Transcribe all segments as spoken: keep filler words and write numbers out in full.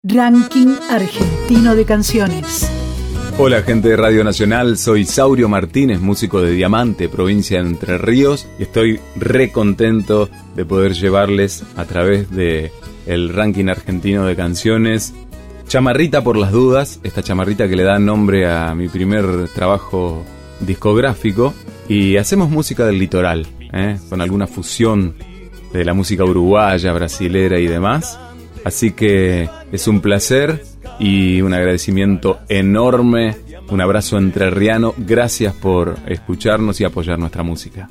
Ranking argentino de canciones. Hola gente de Radio Nacional, soy Saurio Martínez, músico de Diamante, provincia de Entre Ríos, y estoy re contento de poder llevarles a través de el ranking argentino de canciones Chamarrita por las dudas, esta chamarrita que le da nombre a mi primer trabajo discográfico, y hacemos música del litoral, ¿eh? con alguna fusión de la música uruguaya, brasilera y demás. Así que es un placer y un agradecimiento enorme, un abrazo entrerriano, gracias por escucharnos y apoyar nuestra música.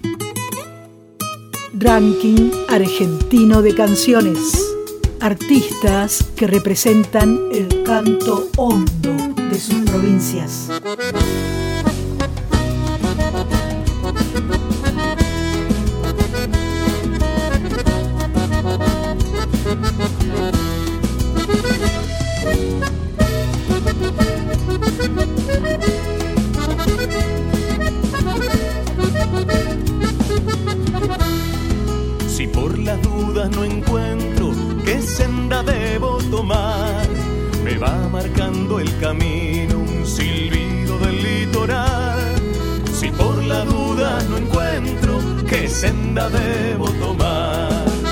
Ranking argentino de canciones. Artistas que representan el canto hondo de sus provincias. Si por las dudas no encuentro qué senda debo tomar, me va marcando el camino un silbido del litoral. Si por la duda no encuentro qué senda debo tomar,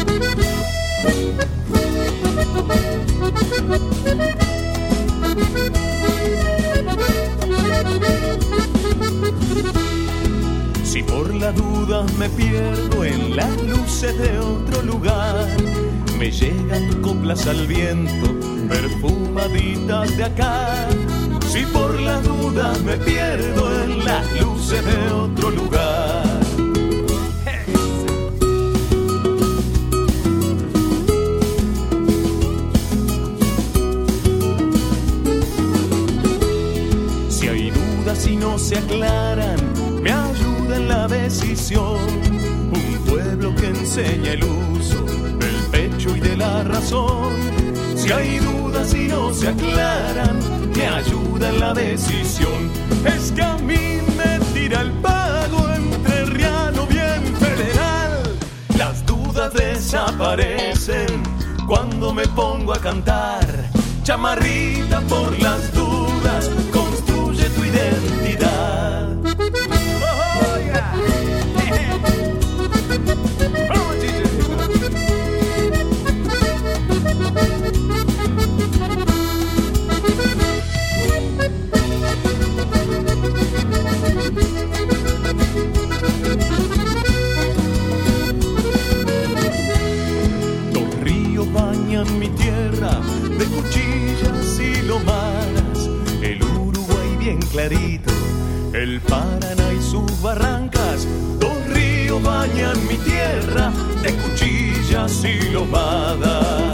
si por la duda me pierdo en las luces de otro lugar, me llegan coplas al viento, perfumaditas de acá. Si por la duda me pierdo en las luces de otro lugar. Si hay dudas y no se aclaran, me ayuda en la decisión un pueblo que enseña el uso del pecho y de la razón. Si hay dudas y no se aclaran, me ayuda en la decisión. Es que a mí me tira el pago entrerriano bien federal. Las dudas desaparecen cuando me pongo a cantar. Chamarrita por las dudas, construye tu identidad. Mi tierra de cuchillas y lomadas, el Uruguay bien clarito, el Paraná y sus barrancas. Dos ríos bañan mi tierra de cuchillas y lomadas.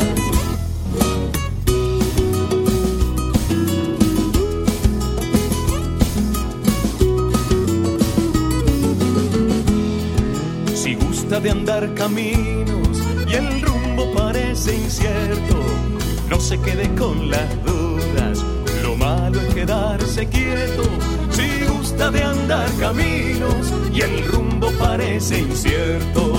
Si gusta de andar caminos y el rumbo parece incierto, no se quede con las dudas, lo malo es quedarse quieto. Si gusta de andar caminos y el rumbo parece incierto,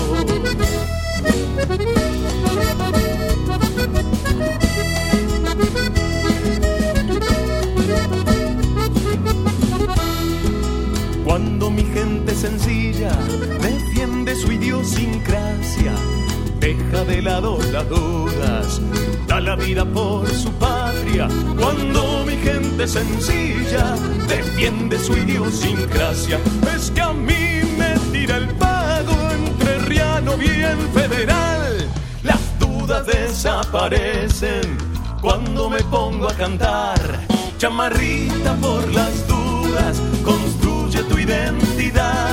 cuando mi gente sencilla defiende su idiosincrasia, deja de lado las dudas, da la vida por su patria. Cuando mi gente sencilla defiende su idiosincrasia, es que a mí me tira el pago entrerriano bien federal. Las dudas desaparecen cuando me pongo a cantar. Chamarrita por las dudas, construye tu identidad.